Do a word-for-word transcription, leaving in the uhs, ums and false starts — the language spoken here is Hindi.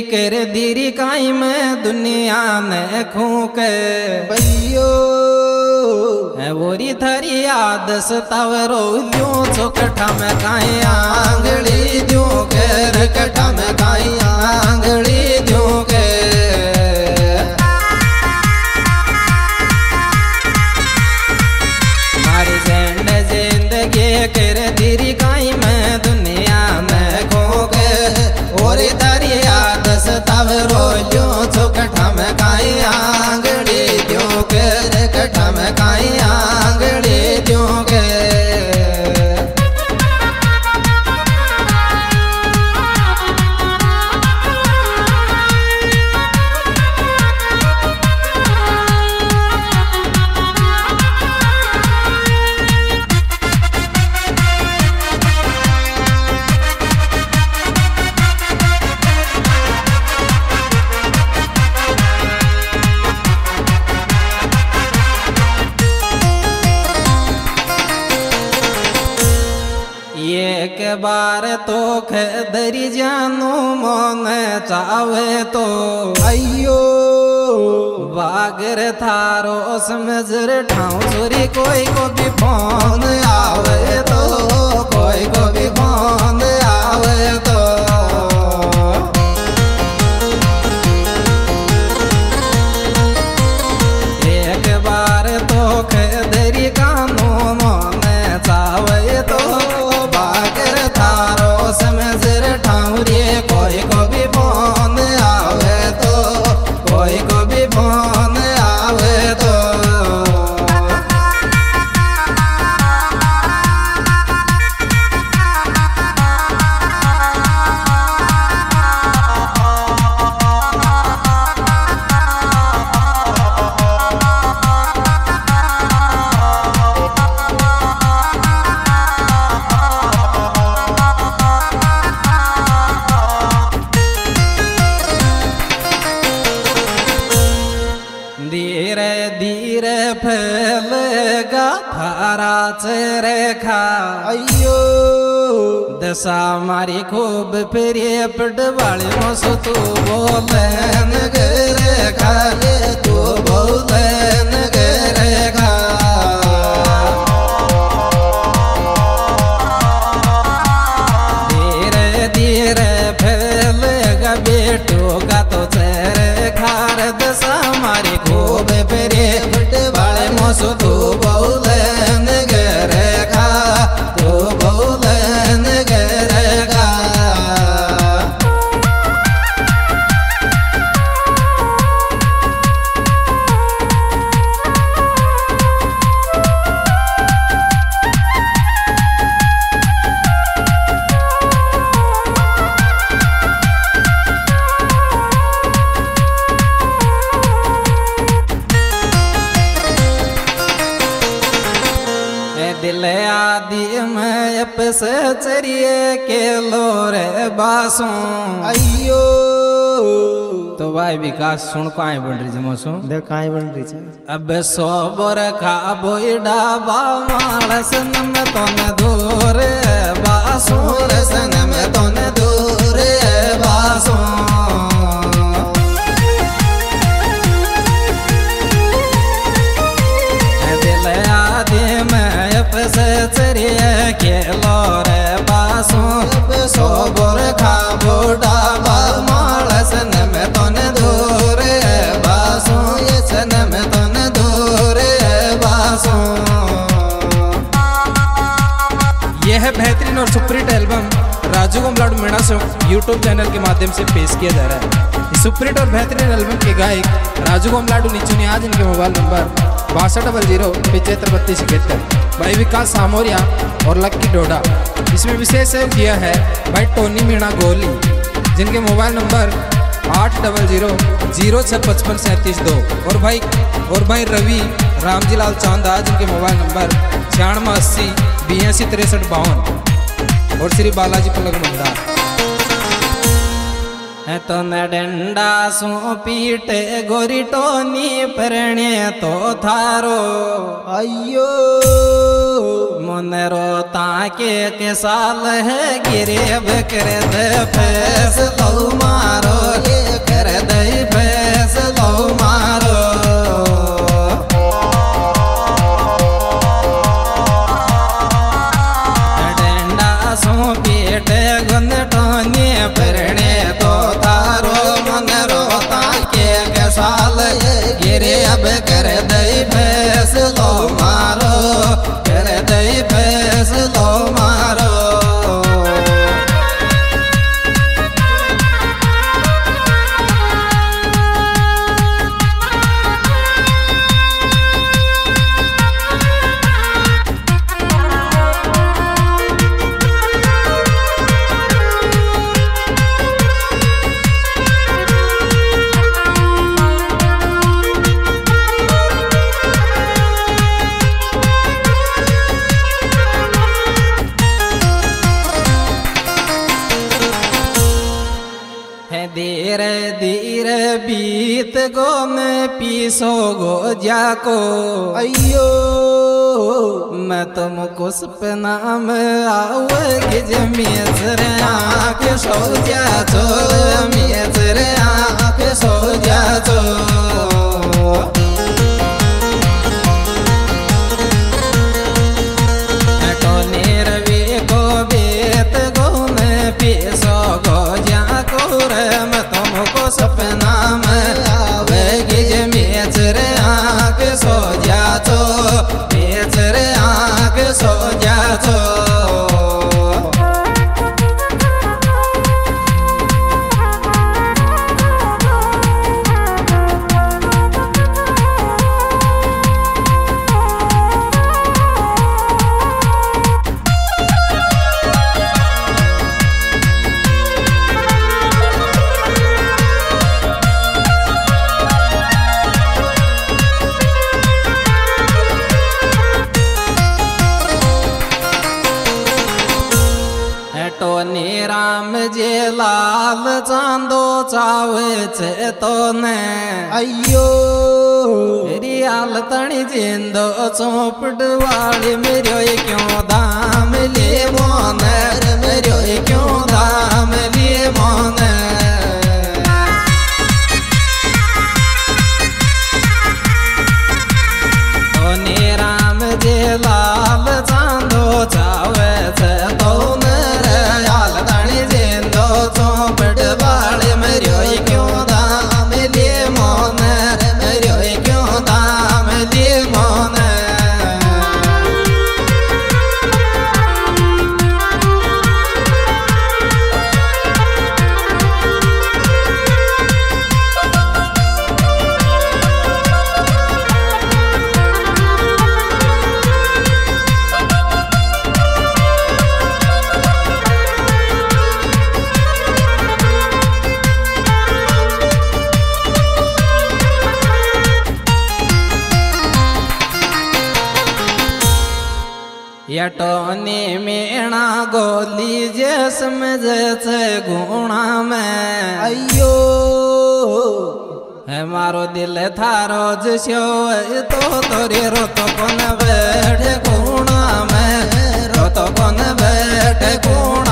कर दीरी काई में दुनिया ने खूके भैयो है वोरी थरी याद सतावरो ल्यो चोकठा में काई आंगली द्यो कर कठा में काई आंगली द्यो के मारी जेंड जिंदगी कर दीरी काई में दुनिया में खूके वोरी थरी याद सतावरो ल्यो चोकठा में काई आंगली द्यो कर कठा में काई आंगली द्यो के एक बार तो खदरी जानू मन चावे तो अयो बागर थारो समझर ठाऊ चोरी कोई को भी फोन आवे तो कोई को भी फोन आवे तो एक बार तो खदरी कानू मन चावे तो समझर ठाउरे कोई को भी फोन आवे तो कोई को भी फोन आवे तो धीरे धीरे फैलेगा थारा चरखा अयो दशा मारी खूब फिरे पटवाली मसो तू बोलन गे खाले तू बोलन गे खा धीरे धीरे फैलेगा बेटो का तो चरखा दशा मारी खूब फिरे पटवाली मसो तू बोलन गे खा तू बोलन गे खा दिल आदि में अपसे चरिए के लोरे बासों अयो तो भाई विकास सुन काई बन रही जमसो देख काई बन रही छे अब सोबर खा बोइडा बा मानस नम तोन दूर बासों रसन में तोन दूर बासों दिल आदि में अपसे चरिए के लोरे बासों सोबर खा बोडा बा मानस नम तोन दूर बासों ये सनम तोन दूर बासों। यह है बेहतरीन और सुपरहिट एल्बम राजू गोमलाडू मीणा से यूट्यूब चैनल के माध्यम से पेश किया जा रहा है। इस सुपरहिट और बेहतरीन एल्बम के गायक राजू गोमलाडू नीचू आज इनके मोबाइल नंबर बासठ डबल जीरो पिछहत्तर बत्तीस इकहत्तर भाई विकास सामोरिया और लक्की डोडा। इसमें विशेष सहयोग किया है भाई टोनी मीणा गोली जिनके मोबाइल नंबर आठ डबल जीरो जीरो छः पचपन सैंतीस दो और भाई और भाई रवि रामजी लाल चांदा जिनके मोबाइल नंबर छियानवे अस्सी बयासी तिरसठ बावन और श्री बालाजी पलक मंदार। है तो न डंडा सो पीटे गोरी टोनी परणे तो थारो अयो मन रोता के के साल है गिरे बकर दे फैस तो मारो ये कर दई फैसलो मारो, कर दई फैसलो मारो। धीरे धीरे बीत गो मैं पीसो गो जाको, अयो मैं तुमको सपना में आऊंगी जमीन रे आके सो जा चो, मीत रे आके सो जा चो। सपना में आवेगी जमीन रे आके सो जा तो, मीत रे आके सो जा तो। टोनी राम जे लाल चांदो चावे छे तो ने, अयो मेरी आल तणी जिंदो चौपड़ वाली मेरे क्यों दाम ले मोने, मेरे क्यों दाम ले मोने। टोनी राम जे लाल चांदो चावे छे तो ने, यटोनी मेणा गोली जे समझ छे गुणा में, अयो है मारो दिल थारो जस्यो तो तोरे रोतो कोन बैठ गुणा में, रोतो कोन बैठ गुणा